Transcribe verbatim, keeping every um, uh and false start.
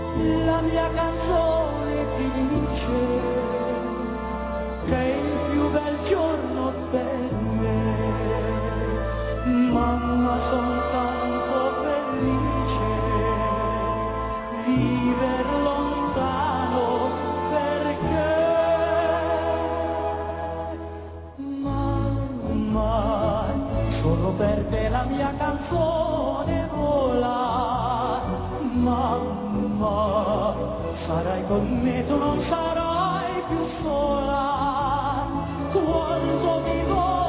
la mia canzone ti dice che è il più bel giorno per me. Mamma, son tanto felice viver lontano perché mamma, solo per te la mia canzone vola. Mamma, sarai con me, tu non sarai più sola. Quanto mi voglio